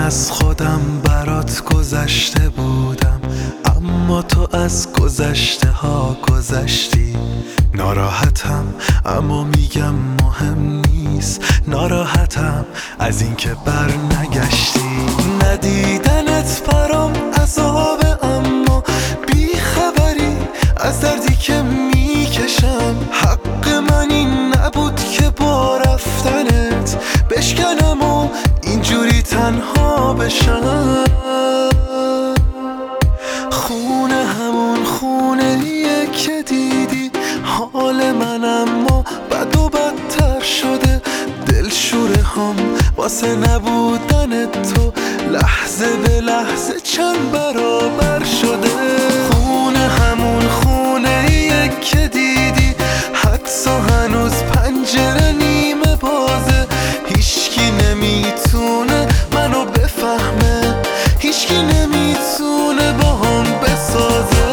از خودم برات گذشته بودم، اما تو از گذشته ها گذشتی. ناراحتم اما میگم مهم نیست، ناراحتم از اینکه بر نگشتی. ندیدنت برام عذابه اما بیخبری از دردی که میکشم. حق من این نبود که با رفتنت بشکنم و اینجوری تنها بشم. خونه همون خونه‌ایه که دیدی حال من اما بد و بدتر شده. دلشوره هم واسه نبودن تو لحظه به لحظه چند برابر شده. خونه همون خونه‌ایه که دیدی حتی هنوز پنجره نیمه بازه. هیچکی نمیتونه منو بفهمه، هیچکی نمیتونه باهم بسازه.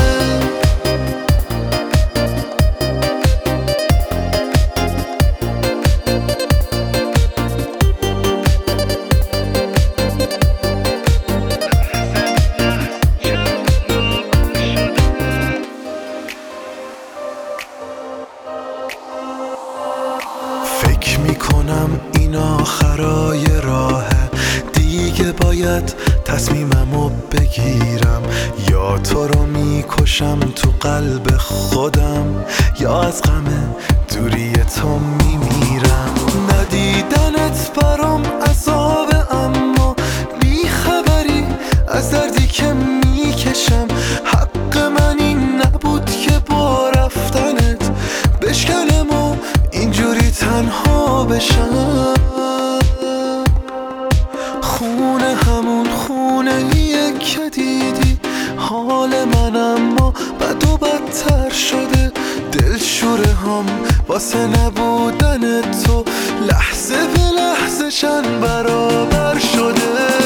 فکر میکنم این آخرای راهه، دیگه باید تصمیممو بگیرم. یا تو رو میکشم تو قلب خودم، یا از غم دوری تو میمیرم. ندیدنت برام عذابه اما بیخبری از دردی که میکشم. حق من این نبود که با رفتنت بشکنم و اینجوری تنها بشم. خونه همون خونه‌ایه که دیدی حال من اما بد و بدتر شده. دلشوره هم واسه نبودن تو لحظه به لحظه چند برابر شده.